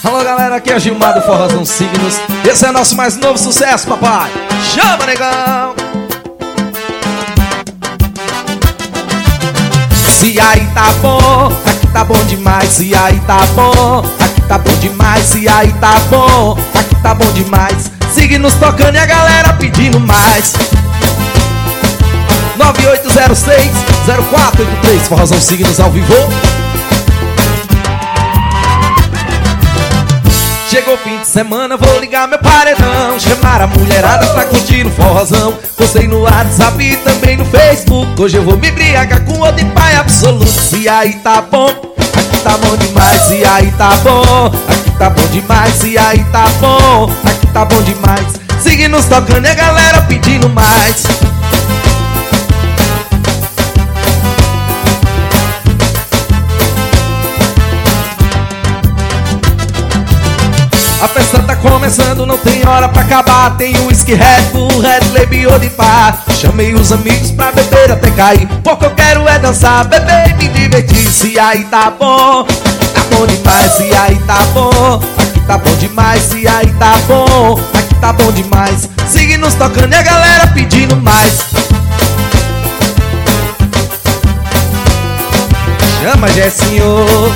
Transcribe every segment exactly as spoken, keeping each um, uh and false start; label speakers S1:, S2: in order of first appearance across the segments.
S1: Alô galera, aqui é Gilmar do Forrozão Signos. Esse é nosso mais novo sucesso, papai. Chama, negão! Se aí tá bom, aqui tá bom demais. Se aí tá bom, aqui tá bom demais. Se aí tá bom, aqui tá bom demais. Signos tocando e a galera pedindo mais. Nove oito zero seis, zero quatro oito três, Forrozão Signos ao vivo. Chegou fim de semana, vou ligar meu paredão, chamar a mulherada pra curtir o forrozão. Postei no WhatsApp e também no Facebook. Hoje eu vou me embriagar com o de pai absoluto. Se aí tá bom, aqui tá bom demais. Se aí tá bom, aqui tá bom demais. Se aí tá bom, aqui tá bom demais. Signos tocando e a galera pedindo mais. A festa tá começando, não tem hora pra acabar. Tem whisky, Red Bull, Red Label de pá. Chamei os amigos pra beber até cair. Porque eu quero é dançar, beber e me divertir. Se aí tá bom, tá bom demais. Se aí tá bom, aqui tá bom demais. Se aí tá bom, aqui tá bom demais. Signos tocando e a galera pedindo mais. Chama, Jessinho.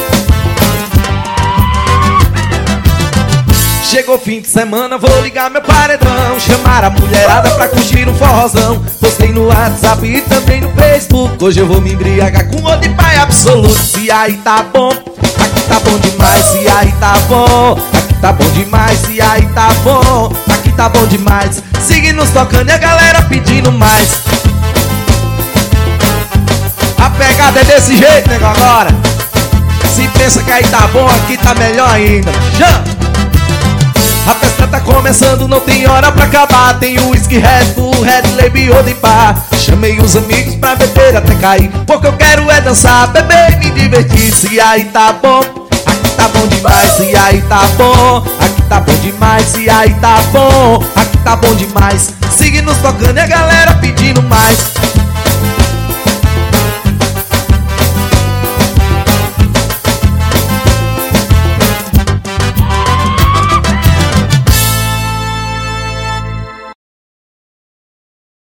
S1: Chegou fim de semana, vou ligar meu paredão, chamar a mulherada pra curtir um forrozão. Postei no WhatsApp e também no Facebook. Hoje eu vou me embriagar com o de pai absoluto. Se aí tá bom, aqui tá bom demais. Se aí tá bom, aqui tá bom demais. Se aí tá bom, aqui tá bom demais. Signos tocando e a galera pedindo mais. A pegada é desse jeito, nego, agora. Se pensa que aí tá bom, aqui tá melhor ainda. Chama! A festa tá começando, não tem hora pra acabar. Tem whisky, Red Bull, Red Label de pá. Chamei os amigos pra beber até cair. Porque eu quero é dançar, beber e me divertir. Se aí tá bom, aqui tá bom demais. Se aí tá bom, aqui tá bom demais. Se aí tá bom, aqui tá bom demais. Signos tocando e a galera pedindo mais.